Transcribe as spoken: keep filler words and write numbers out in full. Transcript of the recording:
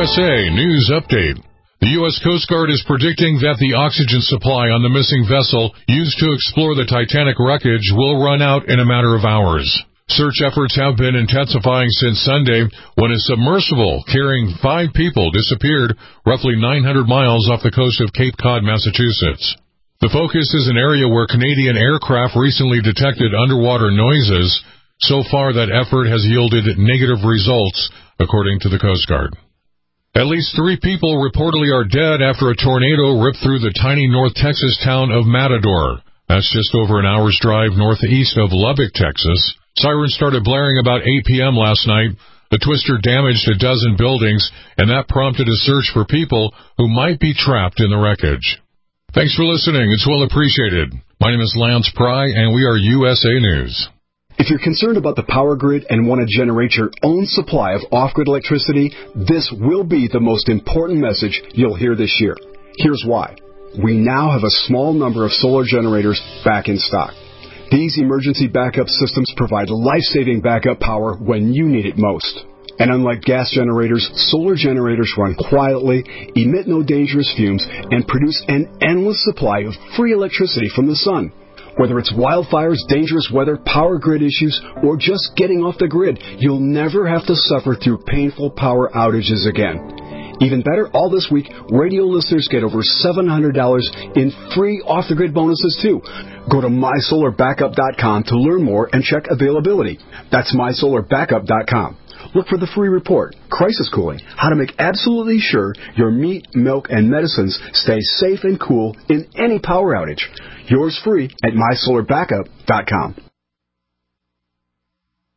S A News Update. The U S Coast Guard is predicting that the oxygen supply on the missing vessel used to explore the Titanic wreckage will run out in a matter of hours. Search efforts have been intensifying since Sunday when a submersible carrying five people disappeared roughly nine hundred miles off the coast of Cape Cod, Massachusetts. The focus is an area where Canadian aircraft recently detected underwater noises. So far, that effort has yielded negative results, according to the Coast Guard. At least three people reportedly are dead after a tornado ripped through the tiny North Texas town of Matador. That's just over an hour's drive northeast of Lubbock, Texas. Sirens started blaring about eight p.m. last night. The twister damaged a dozen buildings, and that prompted a search for people who might be trapped in the wreckage. Thanks for listening. It's well appreciated. My name is Lance Pry, and we are U S A News. If you're concerned about the power grid and want to generate your own supply of off-grid electricity, this will be the most important message you'll hear this year. Here's why. We now have a small number of solar generators back in stock. These emergency backup systems provide life-saving backup power when you need it most. And unlike gas generators, solar generators run quietly, emit no dangerous fumes, and produce an endless supply of free electricity from the sun. Whether it's wildfires, dangerous weather, power grid issues, or just getting off the grid, you'll never have to suffer through painful power outages again. Even better, all this week, radio listeners get over seven hundred dollars in free off-the-grid bonuses, too. Go to my solar backup dot com to learn more and check availability. That's my solar backup dot com. Look for the free report, Crisis Cooling, how to make absolutely sure your meat, milk, and medicines stay safe and cool in any power outage. Yours free at my solar backup dot com.